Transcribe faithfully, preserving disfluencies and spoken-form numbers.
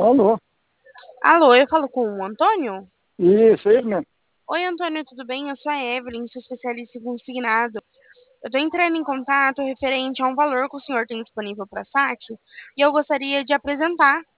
Alô? Alô, eu falo com o Antônio? Isso, ele mesmo. Oi, Antônio, tudo bem? Eu sou a Evelyn, sou especialista em consignado. Eu tô entrando em contato referente a um valor que o senhor tem disponível para saque e eu gostaria de apresentar